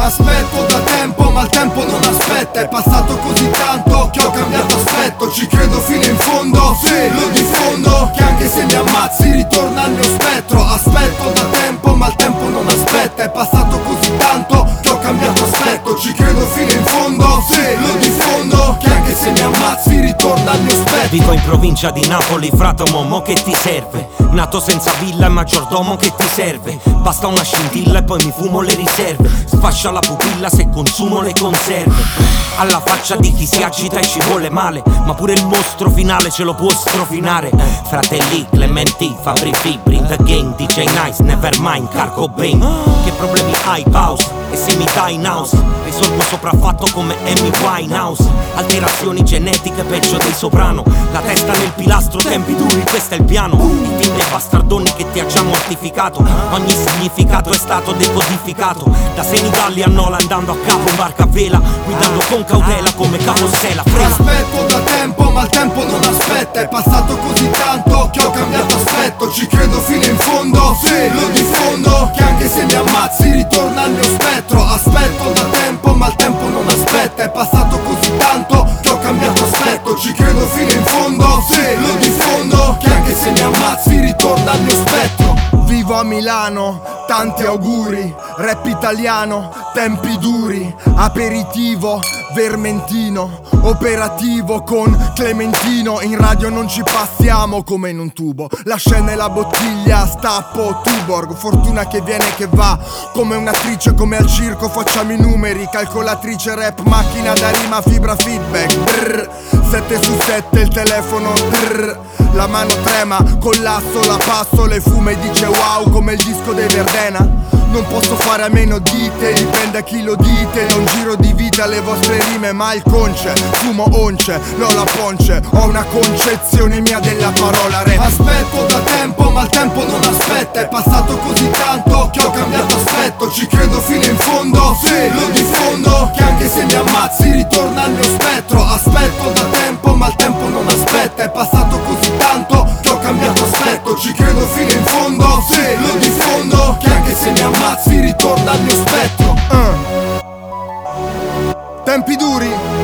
Aspetto da tempo ma il tempo non aspetta. È passato così tanto che ho cambiato aspetto. Ci credo fino in fondo, sì, lo diffondo, che anche se mi ammazzi ritorna il mio spettro. Aspetto da tempo ma il tempo non aspetta. È passato così tanto che ho cambiato aspetto. Ci credo fino in fondo, sì, lo diffondo, che anche se mi ammazzi ritorna il mio spettro. Vivo in provincia di Napoli, fratomo, mo che ti serve? Nato senza villa e maggiordomo che ti serve? Basta una scintilla e poi mi fumo le riserve. Sfascia la pupilla se consumo le conserve. Alla faccia di chi si agita e ci vuole male, ma pure il mostro finale ce lo può strofinare. Fratelli, Clementi, Fabri Fibri, in the game, DJ Nice, Nevermind, Carco Bain. Che problemi hai, pause? E se mi dai in house, risolvo sopraffatto come Amy Winehouse. Alterazioni genetiche peggio dei soprano. La testa nel pilastro, tempi duri, questo è il piano. I team e bastardoni che ti ha già mortificato. Ogni significato è stato decodificato. Da Senigallia a Nola andando a capo in barca a vela, guidando con cautela come Capossela. Aspetto da tempo ma il tempo non aspetta. È passato così tanto che ho cambiato aspetto. Ci credo fino in fondo, sì, lo diffondo, che anche se mi ammazzi ritorna il mio spettro. Aspetto da tempo ma il tempo non aspetta. È passato così tanto che ho cambiato aspetto. Ci credo fino in fondo, sì, lo diffondo, che anche se mi ammazzi ritorna il mio spettro. Vivo a Milano, tanti auguri, rap italiano, tempi duri, aperitivo, vermentino, operativo con Clementino. In radio non ci passiamo come in un tubo, la scena e la bottiglia, stappo, Tuborg. Fortuna che viene e che va, come un'attrice, come al circo facciamo i numeri. Calcolatrice, rap, macchina da rima, fibra, feedback, brr. 7 su 7 il telefono, brr. La mano trema, collasso, la passo, le fume e dice wow come il disco dei Verdena. Non posso fare a meno di te, dipende a chi lo dite. Non giro di vita le vostre rime, ma il conce, fumo once, no la ponce. Ho una concezione mia della parola rap. Aspetto da tempo ma il tempo non aspetta. È passato così tanto che ho cambiato aspetto. Ci credo fino in fondo, sì, lo diffondo, che anche se mi ammazzi ritorna il mio spettro. Aspetto da tempo ma il tempo non aspetta. È passato così tanto che ho cambiato aspetto. Ci credo fino in fondo, sì, lo diffondo, che anche se mi ammazzi ritorna il mio spettro. Tempi duri,